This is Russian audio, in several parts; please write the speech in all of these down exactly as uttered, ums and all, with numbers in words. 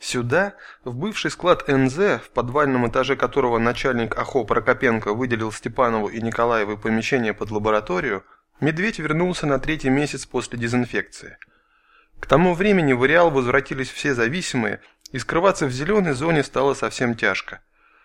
Сюда, в бывший склад эн зэ, в подвальном этаже которого начальник АХО Прокопенко выделил Степанову и Николаеву помещение под лабораторию, Медведь вернулся на третий месяц после дезинфекции. К тому времени в ареал возвратились все зависимые, и скрываться в зеленой зоне стало совсем тяжко.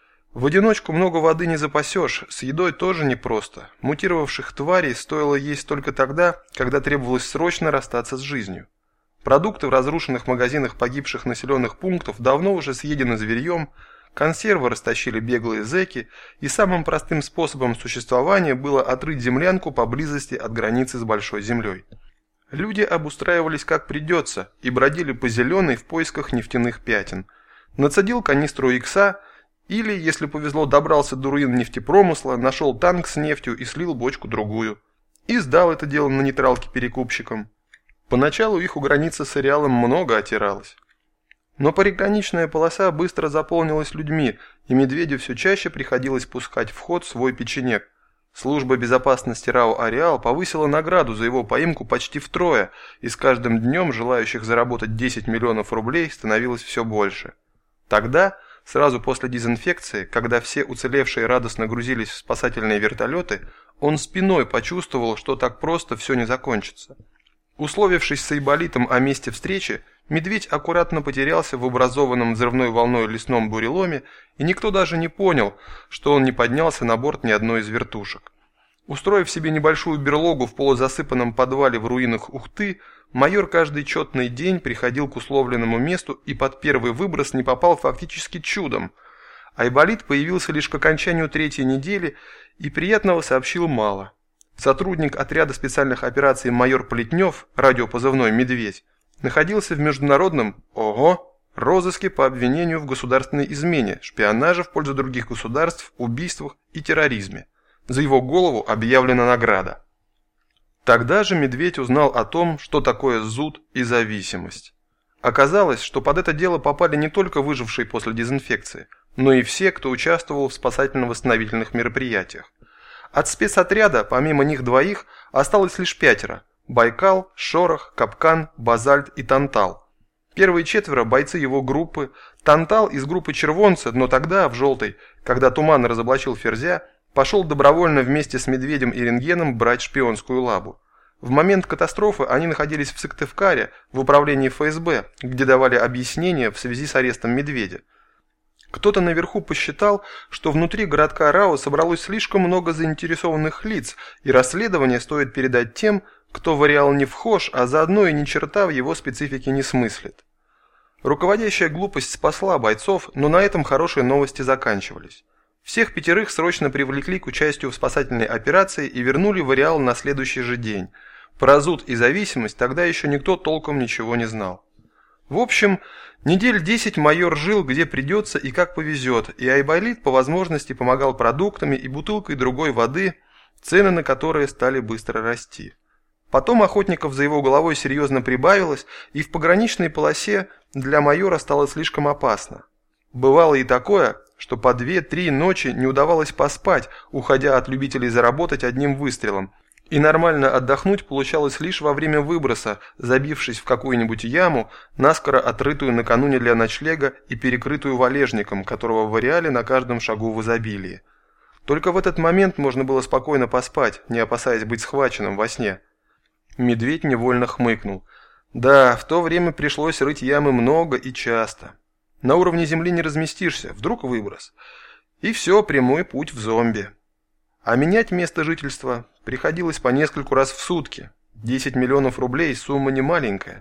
В одиночку много воды не запасешь, с едой тоже непросто. Мутировавших тварей стоило есть только тогда, когда требовалось срочно расстаться с жизнью. Продукты в разрушенных магазинах погибших населенных пунктов давно уже съедены зверьем, консервы растащили беглые зэки, и самым простым способом существования было отрыть землянку поблизости от границы с Большой землей. Люди обустраивались как придется и бродили по зеленой в поисках нефтяных пятен. Нацедил канистру икса или, если повезло, добрался до руин нефтепромысла, нашел танк с нефтью и слил бочку другую. И сдал это дело на нейтралке перекупщикам. Поначалу их у границы с ареалом много отиралось. Но приграничная полоса быстро заполнилась людьми, и Медведю все чаще приходилось пускать в ход свой печенек. Служба безопасности РАО «Ареал» повысила награду за его поимку почти втрое, и с каждым днем желающих заработать десять миллионов рублей становилось все больше. Тогда, сразу после дезинфекции, когда все уцелевшие радостно грузились в спасательные вертолеты, он спиной почувствовал, что так просто все не закончится. Условившись с Айболитом о месте встречи, Медведь аккуратно потерялся в образованном взрывной волной лесном буреломе, и никто даже не понял, что он не поднялся на борт ни одной из вертушек. Устроив себе небольшую берлогу в полузасыпанном подвале в руинах Ухты, майор каждый четный день приходил к условленному месту и под первый выброс не попал фактически чудом. Айболит появился лишь к окончанию третьей недели и приятного сообщил мало. Сотрудник отряда специальных операций майор Плетнев, радиопозывной «Медведь», находился в международном, ого, розыске по обвинению в государственной измене, шпионаже в пользу других государств, убийствах и терроризме. За его голову объявлена награда. Тогда же Медведь узнал о том, что такое зуд и зависимость. Оказалось, что под это дело попали не только выжившие после дезинфекции, но и все, кто участвовал в спасательно-восстановительных мероприятиях. От спецотряда, помимо них двоих, осталось лишь пятеро – Байкал, Шорох, Капкан, Базальт и Тантал. Первые четверо – бойцы его группы, Тантал из группы Червонца, но тогда, в желтой, когда Туман разоблачил Ферзя, пошел добровольно вместе с Медведем и Рентгеном брать шпионскую лабу. В момент катастрофы они находились в Сыктывкаре, в управлении эф эс бэ, где давали объяснения в связи с арестом Медведя. Кто-то наверху посчитал, что внутри городка РАО собралось слишком много заинтересованных лиц, и расследование стоит передать тем, кто в ареал не вхож, а заодно и ни черта в его специфике не смыслит. Руководящая глупость спасла бойцов, но на этом хорошие новости заканчивались. Всех пятерых срочно привлекли к участию в спасательной операции и вернули в ареал на следующий же день. Про зуд и зависимость тогда еще никто толком ничего не знал. В общем, недель десять майор жил где придется и как повезет, и Айболит по возможности помогал продуктами и бутылкой другой воды, цены на которые стали быстро расти. Потом охотников за его головой серьезно прибавилось, и в пограничной полосе для майора стало слишком опасно. Бывало и такое, что по две-три ночи не удавалось поспать, уходя от любителей заработать одним выстрелом, и нормально отдохнуть получалось лишь во время выброса, забившись в какую-нибудь яму, наскоро отрытую накануне для ночлега и перекрытую валежником, которого в ареале на каждом шагу в изобилии. Только в этот момент можно было спокойно поспать, не опасаясь быть схваченным во сне. Медведь невольно хмыкнул. Да, в то время пришлось рыть ямы много и часто. На уровне земли не разместишься, вдруг выброс. И все, прямой путь в зомби. А менять место жительства приходилось по нескольку раз в сутки. десять миллионов рублей – сумма не маленькая.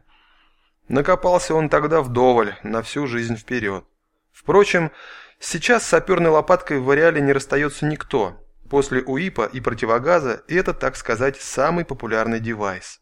Накопался он тогда вдоволь, на всю жизнь вперед. Впрочем, сейчас с саперной лопаткой в ареале не расстается никто. После УИПа и противогаза это, так сказать, самый популярный девайс.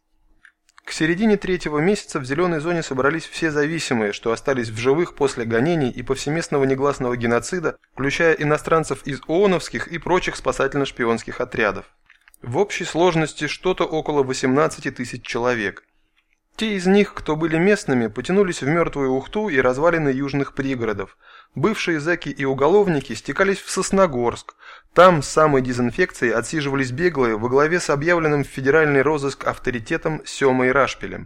К середине третьего месяца в зеленой зоне собрались все зависимые, что остались в живых после гонений и повсеместного негласного геноцида, включая иностранцев из ООНовских и прочих спасательно-шпионских отрядов. В общей сложности что-то около восемнадцати тысяч человек. Те из них, кто были местными, потянулись в мертвую Ухту и развалины южных пригородов. Бывшие зэки и уголовники стекались в Сосногорск. Там с самой дезинфекцией отсиживались беглые во главе с объявленным в федеральный розыск авторитетом Семой Рашпилем.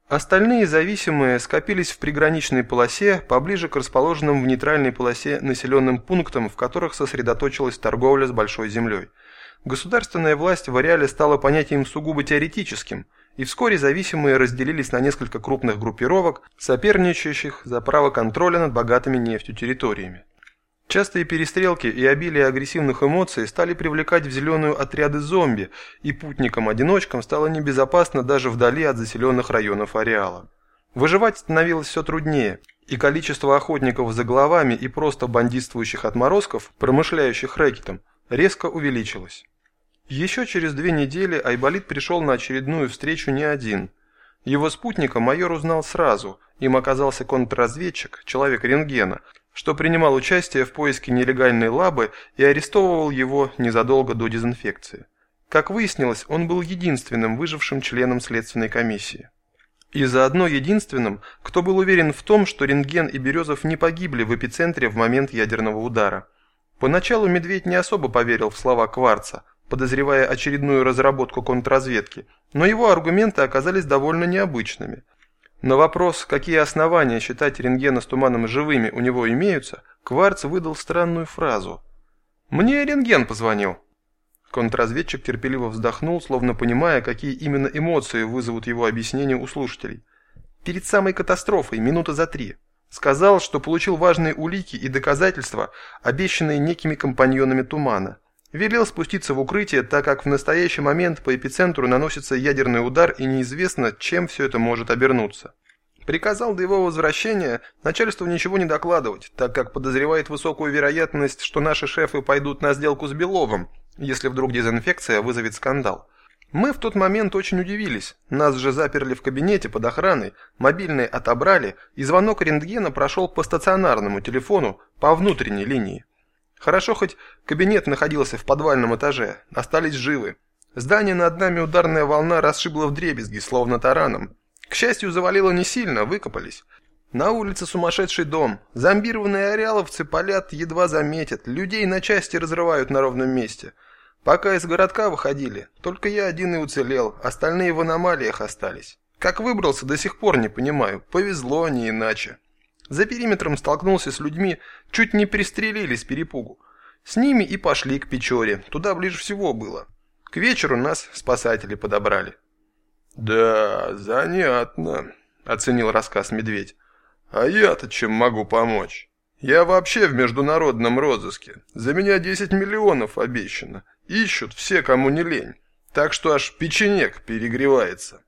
Остальные зависимые скопились в приграничной полосе, поближе к расположенным в нейтральной полосе населенным пунктам, в которых сосредоточилась торговля с Большой Землей. Государственная власть в ареале стала понятием сугубо теоретическим, и вскоре зависимые разделились на несколько крупных группировок, соперничающих за право контроля над богатыми нефтью территориями. Частые перестрелки и обилие агрессивных эмоций стали привлекать в зеленую отряды зомби, и путникам-одиночкам стало небезопасно даже вдали от заселенных районов ареала. Выживать становилось все труднее, и количество охотников за головами и просто бандитствующих отморозков, промышляющих рэкетом, резко увеличилось. Еще через две недели Айболит пришел на очередную встречу не один. Его спутника майор узнал сразу, им оказался контрразведчик, человек рентгена, что принимал участие в поиске нелегальной лабы и арестовывал его незадолго до дезинфекции. Как выяснилось, он был единственным выжившим членом следственной комиссии. И заодно единственным, кто был уверен в том, что Рентген и Березов не погибли в эпицентре в момент ядерного удара. Поначалу Медведь не особо поверил в слова Кварца, подозревая очередную разработку контрразведки, но его аргументы оказались довольно необычными. На вопрос, какие основания считать Рентгена с Туманом живыми у него имеются, Кварц выдал странную фразу. «Мне Рентген позвонил». Контрразведчик терпеливо вздохнул, словно понимая, какие именно эмоции вызовут его объяснения у слушателей. Перед самой катастрофой, минута за три. Сказал, что получил важные улики и доказательства, обещанные некими компаньонами Тумана. Велел спуститься в укрытие, так как в настоящий момент по эпицентру наносится ядерный удар и неизвестно, чем все это может обернуться. Приказал до его возвращения начальству ничего не докладывать, так как подозревает высокую вероятность, что наши шефы пойдут на сделку с Беловым, если вдруг дезинфекция вызовет скандал. Мы в тот момент очень удивились, нас же заперли в кабинете под охраной, мобильные отобрали, и звонок рентгена прошел по стационарному телефону, по внутренней линии. Хорошо, хоть кабинет находился в подвальном этаже, остались живы. Здание над нами ударная волна расшибла вдребезги, словно тараном. К счастью, завалило не сильно, выкопались. На улице сумасшедший дом, зомбированные ареаловцы палят, едва заметят, людей на части разрывают на ровном месте. Пока из городка выходили, только я один и уцелел, остальные в аномалиях остались. Как выбрался, до сих пор не понимаю, повезло не иначе. За периметром столкнулся с людьми, чуть не пристрелили с перепугу. С ними и пошли к Печоре, туда ближе всего было. К вечеру нас спасатели подобрали. «Да, занятно», — оценил рассказ Медведь. «А я-то чем могу помочь? Я вообще в международном розыске. За меня десять миллионов обещано. Ищут все, кому не лень. Так что аж печенек перегревается».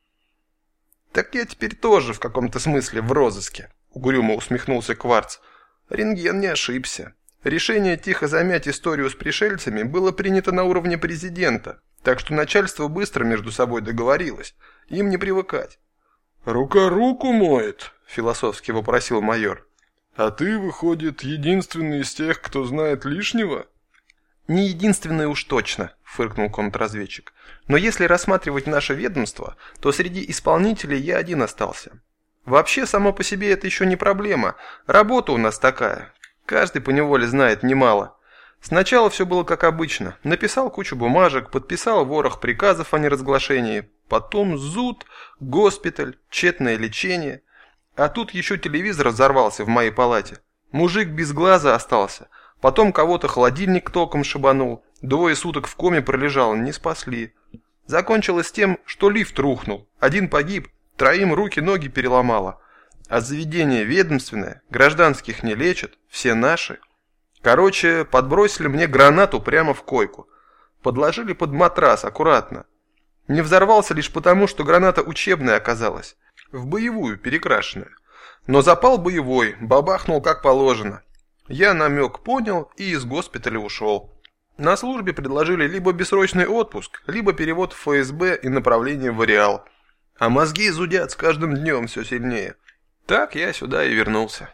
«Так я теперь тоже в каком-то смысле в розыске», — угрюмо усмехнулся Кварц. Рентген не ошибся. Решение тихо замять историю с пришельцами было принято на уровне президента, так что начальство быстро между собой договорилось. Им не привыкать. «Рука руку моет», — философски вопросил майор. «А ты, выходит, единственный из тех, кто знает лишнего?» «Не единственный уж точно», — фыркнул контрразведчик. «Но если рассматривать наше ведомство, то среди исполнителей я один остался. Вообще, само по себе это еще не проблема. Работа у нас такая. Каждый поневоле знает немало. Сначала все было как обычно. Написал кучу бумажек, подписал ворох приказов о неразглашении. Потом зуд, госпиталь, тщетное лечение. А тут еще телевизор взорвался в моей палате. Мужик без глаза остался. Потом кого-то холодильник током шибанул. Двое суток в коме пролежал, не спасли. Закончилось тем, что лифт рухнул. Один погиб, троим руки-ноги переломало. А заведение ведомственное, гражданских не лечат, все наши. Короче, подбросили мне гранату прямо в койку. Подложили под матрас аккуратно. Не взорвался лишь потому, что граната учебная оказалась. В боевую перекрашенная. Но запал боевой, бабахнул как положено. Я намек понял и из госпиталя ушел. На службе предложили либо бессрочный отпуск, либо перевод в эф эс бэ и направление в ареал. А мозги зудят с каждым днем все сильнее. Так я сюда и вернулся.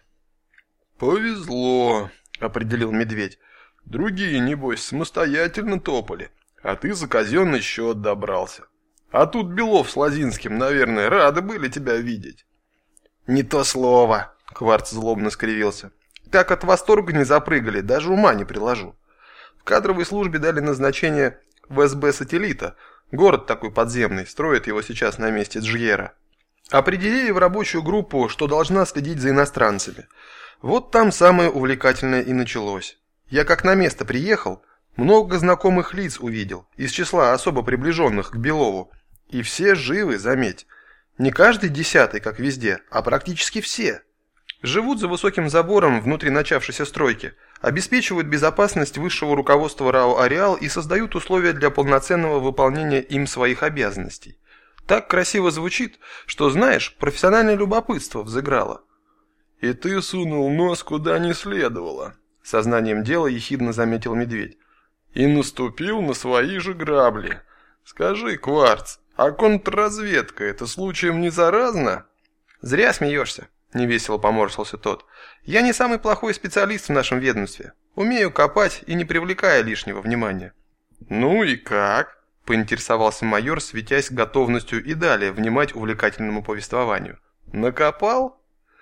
«Повезло», — определил Медведь. «Другие, небось, самостоятельно топали, а ты за казенный счет добрался. А тут Белов с Лозинским, наверное, рады были тебя видеть». «Не то слово», — Кварц злобно скривился. «Так от восторга не запрыгали, даже ума не приложу. В кадровой службе дали назначение в эс бэ сателлита. Город такой подземный, строят его сейчас на месте Джьера. Определили в рабочую группу, что должна следить за иностранцами. Вот там самое увлекательное и началось. Я как на место приехал, много знакомых лиц увидел, из числа особо приближенных к Белову. И все живы, заметь. Не каждый десятый, как везде, а практически все. Живут за высоким забором внутри начавшейся стройки, обеспечивают безопасность высшего руководства РАО «Ареал» и создают условия для полноценного выполнения им своих обязанностей. Так красиво звучит, что, знаешь, профессиональное любопытство взыграло. «И ты сунул нос куда не следовало», — сознанием дела ехидно заметил Медведь. «И наступил на свои же грабли. Скажи, Кварц, а контрразведка — это случаем не заразно?» «Зря смеешься», — невесело поморщился тот. «Я не самый плохой специалист в нашем ведомстве. Умею копать и не привлекая лишнего внимания». «Ну и как?» — поинтересовался майор, светясь готовностью и далее внимать увлекательному повествованию. «Накопал?»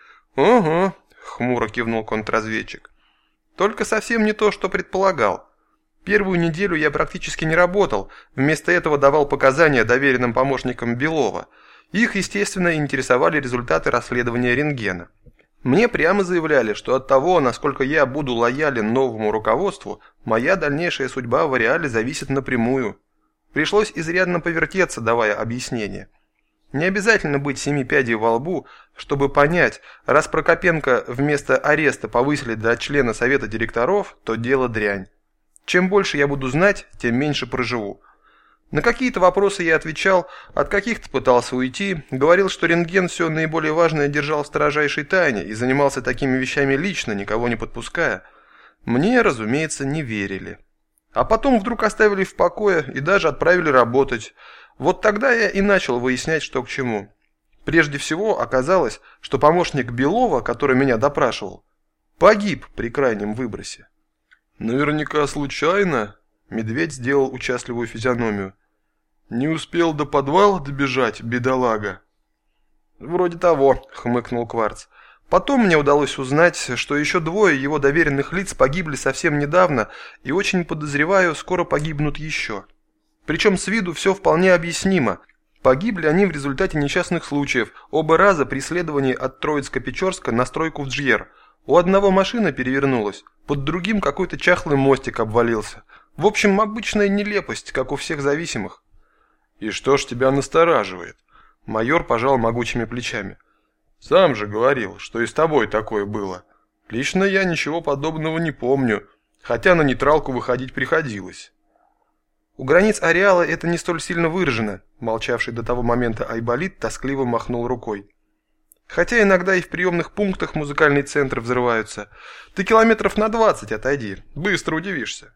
«Угу», — хмуро кивнул контрразведчик. «Только совсем не то, что предполагал. Первую неделю я практически не работал, вместо этого давал показания доверенным помощникам Белова. Их, естественно, интересовали результаты расследования рентгена. Мне прямо заявляли, что от того, насколько я буду лоялен новому руководству, моя дальнейшая судьба в Ареале зависит напрямую. Пришлось изрядно повертеться, давая объяснение. Не обязательно быть семи пядей во лбу, чтобы понять, раз Прокопенко вместо ареста повысили до члена совета директоров, то дело дрянь. Чем больше я буду знать, тем меньше проживу. На какие-то вопросы я отвечал, от каких-то пытался уйти, говорил, что рентген все наиболее важное держал в строжайшей тайне и занимался такими вещами лично, никого не подпуская. Мне, разумеется, не верили. А потом вдруг оставили в покое и даже отправили работать. Вот тогда я и начал выяснять, что к чему. Прежде всего оказалось, что помощник Белова, который меня допрашивал, погиб при крайнем выбросе. «Наверняка случайно?» — Медведь сделал участливую физиономию. «Не успел до подвала добежать, бедолага?» «Вроде того», — хмыкнул Кварц. «Потом мне удалось узнать, что еще двое его доверенных лиц погибли совсем недавно и, очень подозреваю, скоро погибнут еще. Причем с виду все вполне объяснимо. Погибли они в результате несчастных случаев, оба раза при следовании от Троицко-Печорска на стройку в Джьер. У одного машина перевернулась, под другим какой-то чахлый мостик обвалился. В общем, обычная нелепость, как у всех зависимых». «И что ж тебя настораживает?» Майор пожал могучими плечами. «Сам же говорил, что и с тобой такое было. Лично я ничего подобного не помню, хотя на нейтралку выходить приходилось». «У границ Ареала это не столь сильно выражено», молчавший до того момента Айболит тоскливо махнул рукой. «Хотя иногда и в приемных пунктах музыкальные центры взрываются. Ты километров на двадцать отойди, быстро удивишься».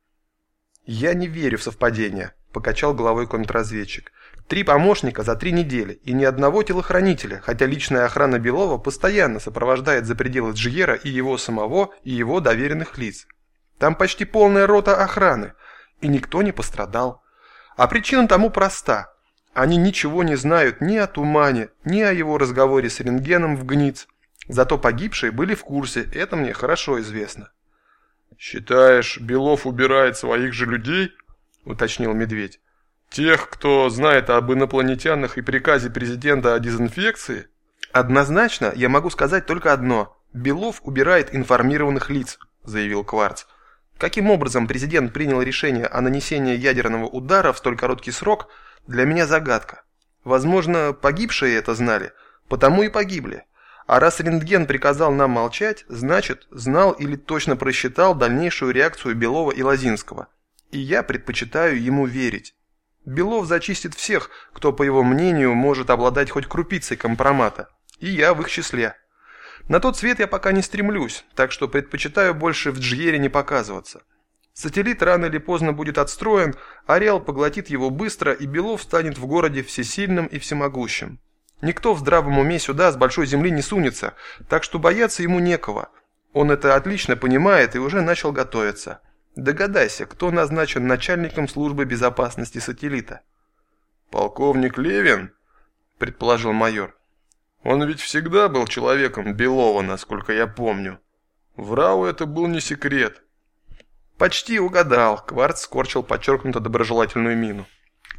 «Я не верю в совпадения», — покачал головой контрразведчик. «Три помощника за три недели и ни одного телохранителя, хотя личная охрана Белова постоянно сопровождает за пределы Джьера и его самого, и его доверенных лиц. Там почти полная рота охраны, и никто не пострадал. А причина тому проста. Они ничего не знают ни о Тумане, ни о его разговоре с рентгеном в Гниц. Зато погибшие были в курсе, это мне хорошо известно». «Считаешь, Белов убирает своих же людей?» — уточнил Медведь. «Тех, кто знает об инопланетянах и приказе президента о дезинфекции?» «Однозначно я могу сказать только одно. Белов убирает информированных лиц», — заявил Кварц. «Каким образом президент принял решение о нанесении ядерного удара в столь короткий срок, для меня загадка. Возможно, погибшие это знали, потому и погибли. А раз рентген приказал нам молчать, значит, знал или точно просчитал дальнейшую реакцию Белова и Лозинского. И я предпочитаю ему верить. Белов зачистит всех, кто, по его мнению, может обладать хоть крупицей компромата. И я в их числе. На тот свет я пока не стремлюсь, так что предпочитаю больше в Джьере не показываться. Сателлит рано или поздно будет отстроен, Ареал поглотит его быстро, и Белов станет в городе всесильным и всемогущим. Никто в здравом уме сюда с большой земли не сунется, так что бояться ему некого. Он это отлично понимает и уже начал готовиться. Догадайся, кто назначен начальником службы безопасности сателлита?» «Полковник Левин?» – предположил майор. «Он ведь всегда был человеком Белова, насколько я помню. В РАО это был не секрет». «Почти угадал», – Кварц скорчил подчеркнуто доброжелательную мину.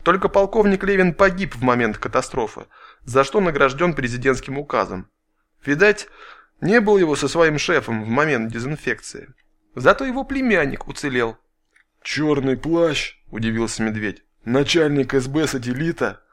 Только полковник Левин погиб в момент катастрофы, за что награжден президентским указом. Видать, не был его со своим шефом в момент дезинфекции. Зато его племянник уцелел. «Черный плащ?» – удивился Медведь. «Начальник эс бэ сателлита?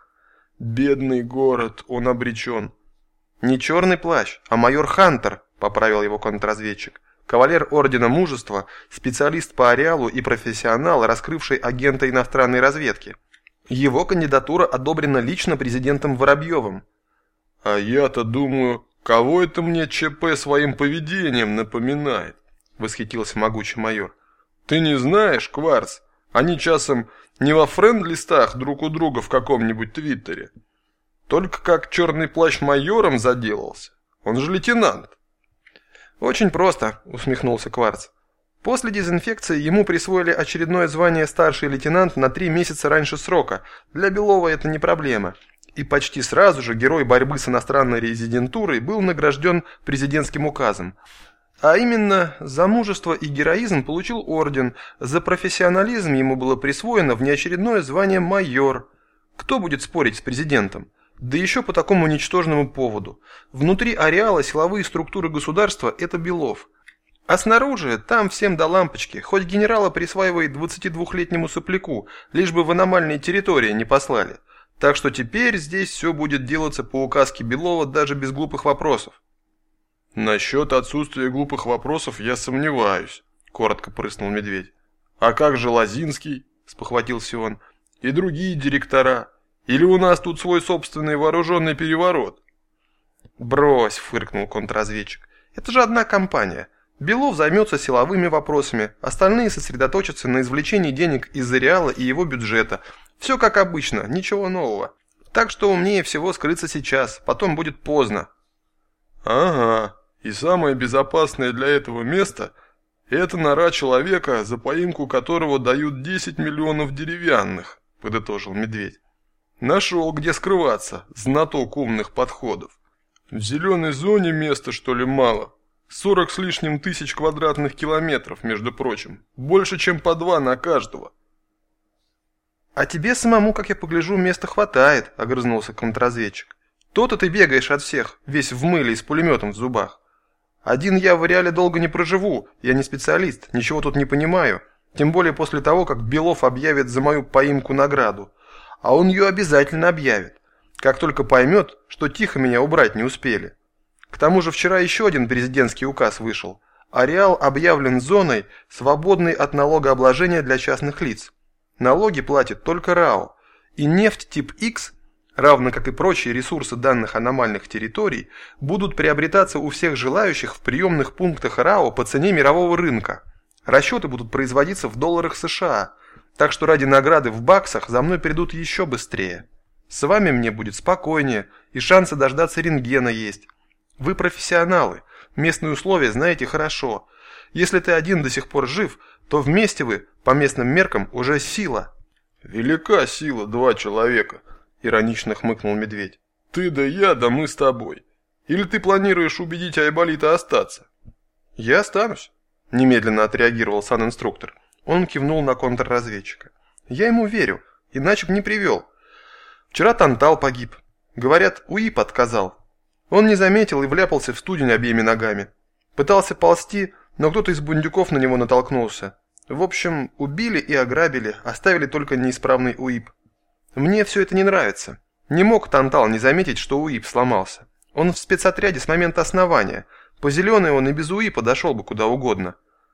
Бедный город, он обречен». «Не черный плащ, а майор Хантер», – поправил его контрразведчик. «Кавалер Ордена Мужества, специалист по ареалу и профессионал, раскрывший агента иностранной разведки. Его кандидатура одобрена лично президентом Воробьевым». «А я-то думаю, кого это мне ЧП своим поведением напоминает?» – восхитился могучий майор. «Ты не знаешь, Кварц, они часом не во френд-листах друг у друга в каком-нибудь твиттере. Только как черный плащ майором заделался. Он же лейтенант». «Очень просто», – усмехнулся Кварц. «После дезинфекции ему присвоили очередное звание старший лейтенант на три месяца раньше срока. Для Белова это не проблема. И почти сразу же герой борьбы с иностранной резидентурой был награжден президентским указом. А именно, за мужество и героизм получил орден, за профессионализм ему было присвоено внеочередное звание майор. Кто будет спорить с президентом? Да еще по такому ничтожному поводу. Внутри ареала силовые структуры государства – это Белов. А снаружи, там всем до лампочки, хоть генерала присваивает двадцатидвухлетнему сопляку, лишь бы в аномальные территории не послали. Так что теперь здесь все будет делаться по указке Белова даже без глупых вопросов». «Насчет отсутствия глупых вопросов я сомневаюсь», – коротко прыснул Медведь. «А как же Лозинский?» – спохватился он. «И другие директора? Или у нас тут свой собственный вооруженный переворот?» «Брось», – фыркнул контрразведчик. «Это же одна компания. Белов займется силовыми вопросами, остальные сосредоточатся на извлечении денег из ареала и его бюджета. Все как обычно, ничего нового. Так что умнее всего скрыться сейчас, потом будет поздно». «Ага. И самое безопасное для этого места – это нора человека, за поимку которого дают десять миллионов деревянных», – подытожил Медведь. «Нашел, где скрываться, знаток умных подходов. В зеленой зоне места, что ли, мало? Сорок с лишним тысяч квадратных километров, между прочим. Больше, чем по два на каждого». «А тебе самому, как я погляжу, места хватает», – огрызнулся контрразведчик. «То-то ты бегаешь от всех, весь в мыле и с пулеметом в зубах. Один я в ареале долго не проживу, я не специалист, ничего тут не понимаю. Тем более после того, как Белов объявит за мою поимку награду. А он ее обязательно объявит, как только поймет, что тихо меня убрать не успели. К тому же вчера еще один президентский указ вышел. Ареал объявлен зоной, свободной от налогообложения для частных лиц. Налоги платит только РАО. И нефть тип X, равно как и прочие ресурсы данных аномальных территорий, будут приобретаться у всех желающих в приемных пунктах РАО по цене мирового рынка. Расчеты будут производиться в долларах США, так что ради награды в баксах за мной придут еще быстрее. С вами мне будет спокойнее, и шансы дождаться рентгена есть. Вы профессионалы, местные условия знаете хорошо. Если ты один до сих пор жив, то вместе вы, по местным меркам, уже сила». «Велика сила, два человека», – иронично хмыкнул Медведь. «Ты да я, да мы с тобой. Или ты планируешь убедить Айболита остаться?» «Я останусь», – немедленно отреагировал санинструктор. Он кивнул на контрразведчика. «Я ему верю, иначе бы не привел. Вчера Тантал погиб. Говорят, УИП отказал. Он не заметил и вляпался в студень обеими ногами. Пытался ползти, но кто-то из бундюков на него натолкнулся. В общем, убили и ограбили, оставили только неисправный УИП. Мне все это не нравится. Не мог Тантал не заметить, что УИП сломался. Он в спецотряде с момента основания. По зеленой он и без УИПа дошел бы куда угодно».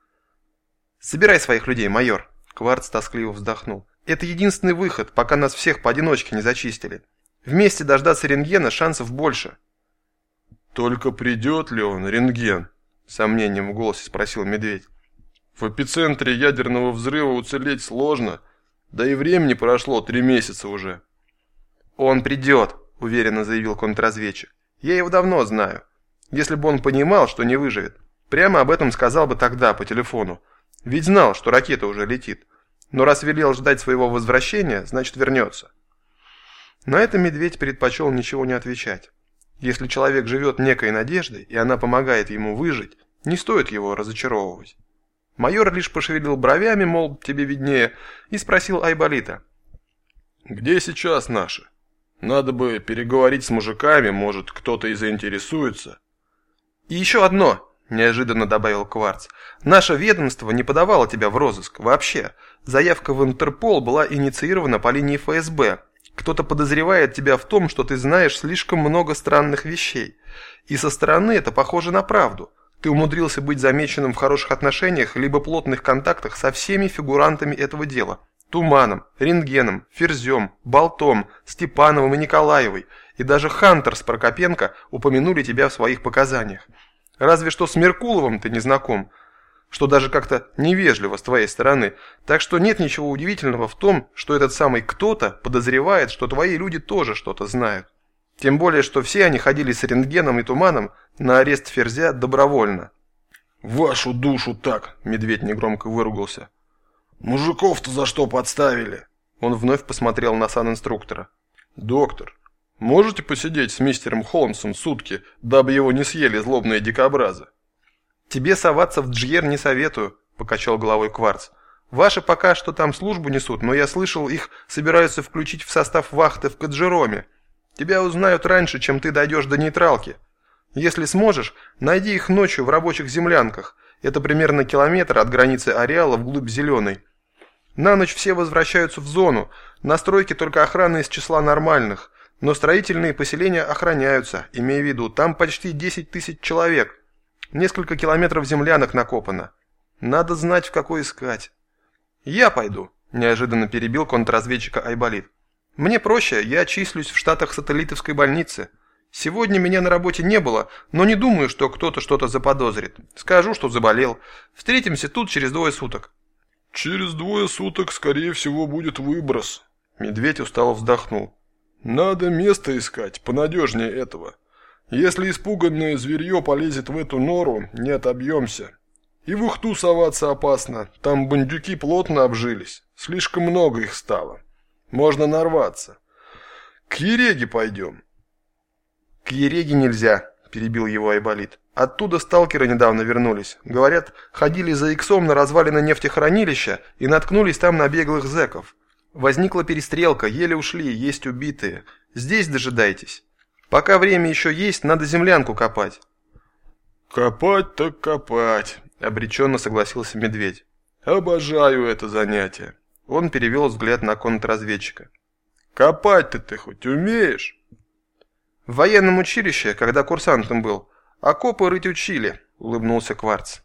«Собирай своих людей, майор», — Кварц тоскливо вздохнул. «Это единственный выход, пока нас всех поодиночке не зачистили. Вместе дождаться рентгена шансов больше». «Только придет ли он, рентген?» – сомнением в голосе спросил Медведь. «В эпицентре ядерного взрыва уцелеть сложно, да и времени прошло три месяца уже». «Он придет», – уверенно заявил контрразведчик. «Я его давно знаю. Если бы он понимал, что не выживет, прямо об этом сказал бы тогда по телефону. Ведь знал, что ракета уже летит. Но раз велел ждать своего возвращения, значит вернется». На это Медведь предпочел ничего не отвечать. Если человек живет некой надеждой, и она помогает ему выжить, не стоит его разочаровывать. Майор лишь пошевелил бровями, мол, тебе виднее, и спросил Айболита. Где сейчас наши? Надо бы переговорить с мужиками, может, кто-то и заинтересуется. И еще одно, неожиданно добавил Кварц. Наше ведомство не подавало тебя в розыск вообще. Заявка в Интерпол была инициирована по линии эф эс бэ. Кто-то подозревает тебя в том, что ты знаешь слишком много странных вещей. И со стороны это похоже на правду. Ты умудрился быть замеченным в хороших отношениях либо плотных контактах со всеми фигурантами этого дела. Туманом, Рентгеном, Ферзем, Болтом, Степановым и Николаевой. И даже Хантер с Прокопенко упомянули тебя в своих показаниях. Разве что с Меркуловым ты не знаком, что даже как-то невежливо с твоей стороны. Так что нет ничего удивительного в том, что этот самый кто-то подозревает, что твои люди тоже что-то знают. Тем более, что все они ходили с Рентгеном и Туманом на арест Ферзя добровольно. «Вашу душу так!» – Медведь негромко выругался. «Мужиков-то за что подставили?» Он вновь посмотрел на санинструктора. «Доктор, можете посидеть с мистером Холмсом сутки, дабы его не съели злобные дикобразы?» «Тебе соваться в Джьер не советую», – покачал головой Кварц. «Ваши пока что там службу несут, но я слышал, их собираются включить в состав вахты в Каджероме. Тебя узнают раньше, чем ты дойдешь до нейтралки. Если сможешь, найди их ночью в рабочих землянках. Это примерно километр от границы ареала вглубь Зеленой. На ночь все возвращаются в зону. На стройке только охрана из числа нормальных. Но строительные поселения охраняются, имея в виду, там почти десять тысяч человек. Несколько километров землянок накопано. Надо знать, в какой искать». «Я пойду», – неожиданно перебил контрразведчика Айболит. «Мне проще, я числюсь в штатах сателлитовской больницы. Сегодня меня на работе не было, но не думаю, что кто-то что-то заподозрит. Скажу, что заболел. Встретимся тут через двое суток». «Через двое суток, скорее всего, будет выброс». Медведь устало вздохнул. «Надо место искать, понадежнее этого. Если испуганное зверье полезет в эту нору, не отобьемся. И в Ухту соваться опасно, там бандюки плотно обжились, слишком много их стало. Можно нарваться. К Ереге пойдем». «К Ереге нельзя», – перебил его Айболит. «Оттуда сталкеры недавно вернулись. Говорят, ходили за иксом на развалины нефтехранилища и наткнулись там на беглых зэков. Возникла перестрелка, еле ушли, есть убитые. Здесь дожидайтесь. Пока время еще есть, надо землянку копать». «Копать так копать», – обреченно согласился Медведь. «Обожаю это занятие». Он перевел взгляд на контрразведчика. «Копать-то ты хоть умеешь?» «В военном училище, когда курсантом был, окопы рыть учили», – улыбнулся Кварц.